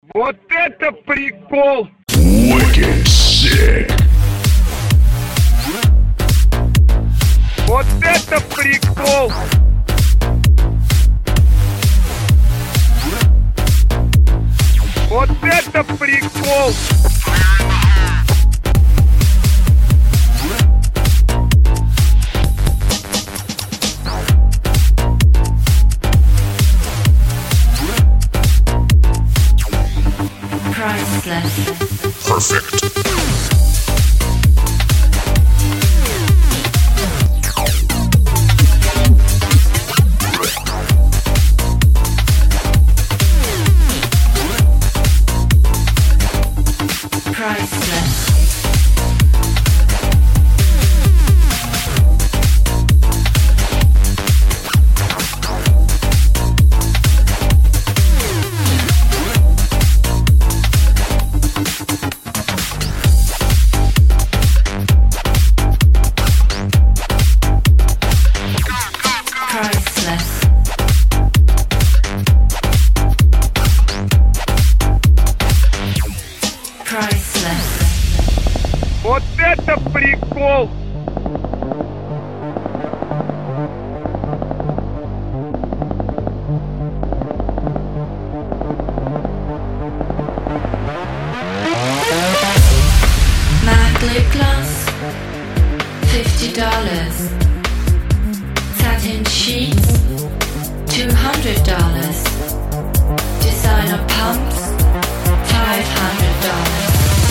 Вот это прикол! Wicked sick. Вот это прикол! Вот это прикол! Priceless. Perfect. Priceless. Priceless. Priceless. Вот это прикол! Matte lip gloss, $50. Satin sheets, $200. Designer pumps, $500.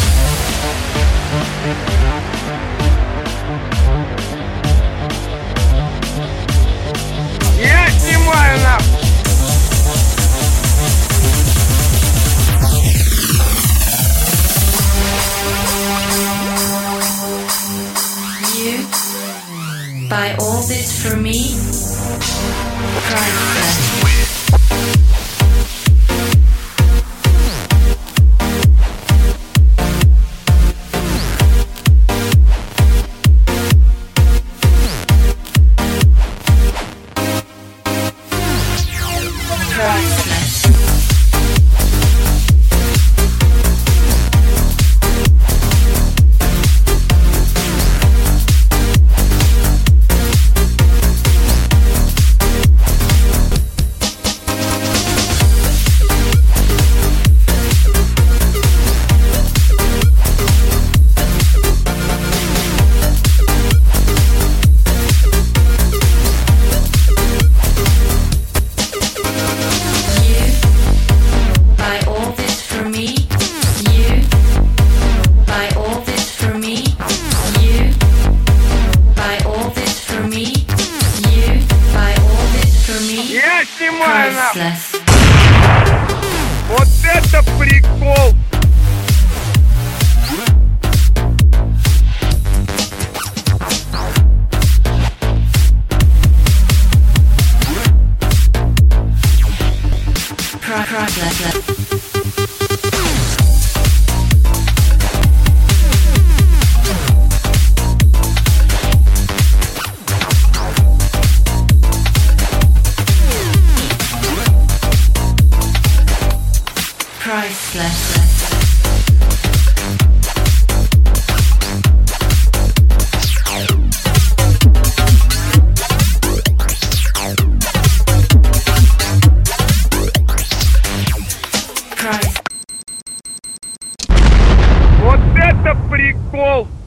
Я снимаю нахуй! You buy all this for me? Priceless. Priceless. You buy all this for me? You buy all this for me? You buy all this for me? You buy all this for me? Я снимаю нахуй! Priceless. Вот это прикол! Priceless. Priceless. Price. Вот это прикол!